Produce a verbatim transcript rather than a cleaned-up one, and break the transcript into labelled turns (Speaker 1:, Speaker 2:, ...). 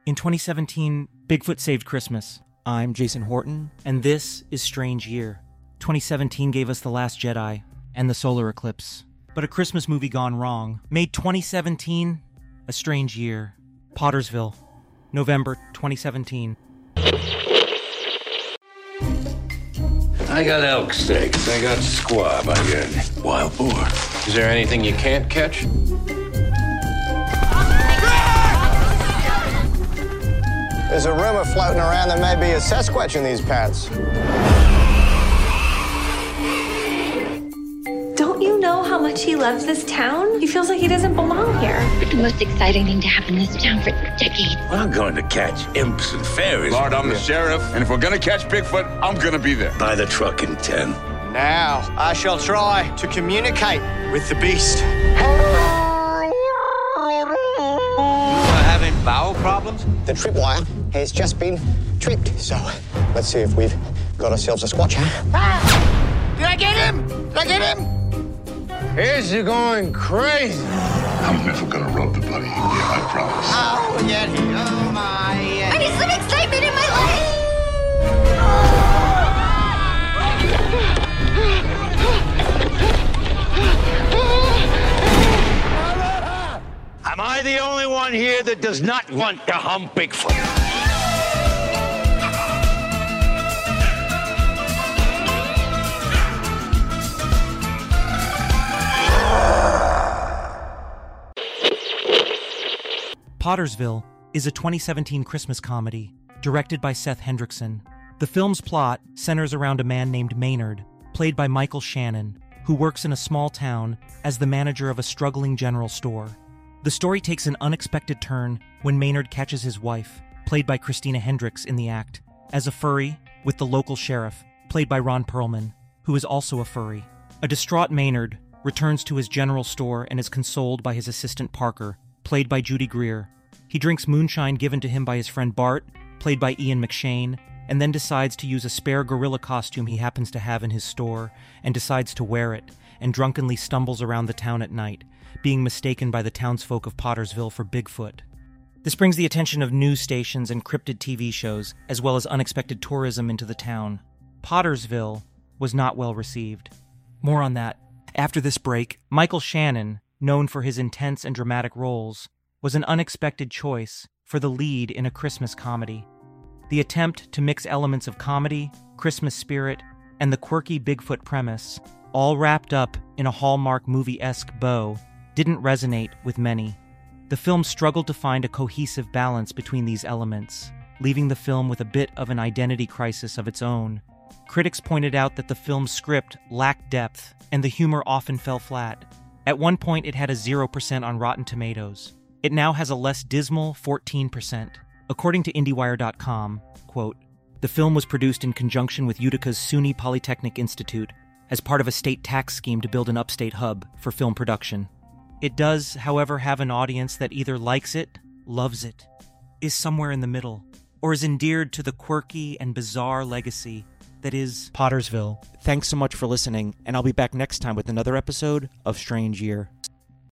Speaker 1: In twenty seventeen, Bigfoot saved Christmas. I'm Jason Horton, and this is Strange Year. twenty seventeen gave us The Last Jedi and the solar eclipse. But a Christmas movie gone wrong made twenty seventeen a strange year. Pottersville, November twenty seventeen.
Speaker 2: I got elk steaks. I got squab. I got wild boar.
Speaker 3: Is there anything you can't catch?
Speaker 4: There's a rumor floating around there may be a Sasquatch in these parts.
Speaker 5: Don't you know how much he loves this town? He feels like he doesn't belong here.
Speaker 6: It's the most exciting thing to happen in this town for decades.
Speaker 2: I'm going to catch imps and fairies.
Speaker 7: Lord, I'm the sheriff, and if we're gonna catch Bigfoot, I'm gonna be there.
Speaker 2: Buy the truck in ten.
Speaker 4: Now, I shall try to communicate with the beast.
Speaker 3: Having bowel problems?
Speaker 4: The tripwire has just been tripped, so let's see if we've got ourselves a squatch, huh? Ah! Did I get him? Did I get him? Here's you going crazy.
Speaker 7: I'm never gonna rub the buddy again, I promise.
Speaker 4: Oh, yeah, oh my.
Speaker 6: I need some excitement in my life!
Speaker 3: Am I the only one here that does not want to hump Bigfoot?
Speaker 1: Pottersville is a twenty seventeen Christmas comedy directed by Seth Hendrickson. The film's plot centers around a man named Maynard, played by Michael Shannon, who works in a small town as the manager of a struggling general store. The story takes an unexpected turn when Maynard catches his wife, played by Christina Hendricks in the act, as a furry with the local sheriff, played by Ron Perlman, who is also a furry. A distraught Maynard returns to his general store and is consoled by his assistant Parker, played by Judy Greer. He drinks moonshine given to him by his friend Bart, played by Ian McShane, and then decides to use a spare gorilla costume he happens to have in his store, and decides to wear it, and drunkenly stumbles around the town at night, being mistaken by the townsfolk of Pottersville for Bigfoot. This brings the attention of news stations and cryptid T V shows, as well as unexpected tourism into the town. Pottersville was not well received. More on that after this break. Michael Shannon, known for his intense and dramatic roles, was an unexpected choice for the lead in a Christmas comedy. The attempt to mix elements of comedy, Christmas spirit, and the quirky Bigfoot premise, all wrapped up in a Hallmark movie-esque bow, didn't resonate with many. The film struggled to find a cohesive balance between these elements, leaving the film with a bit of an identity crisis of its own. Critics pointed out that the film's script lacked depth, and the humor often fell flat. At one point, it had a zero percent on Rotten Tomatoes. It now has a less dismal fourteen percent. According to IndieWire dot com, quote, "The film was produced in conjunction with Utica's SUNY Polytechnic Institute as part of a state tax scheme to build an upstate hub for film production. It does, however, have an audience that either likes it, loves it, is somewhere in the middle, or is endeared to the quirky and bizarre legacy that is Pottersville." Thanks so much for listening, and I'll be back next time with another episode of Strange Year.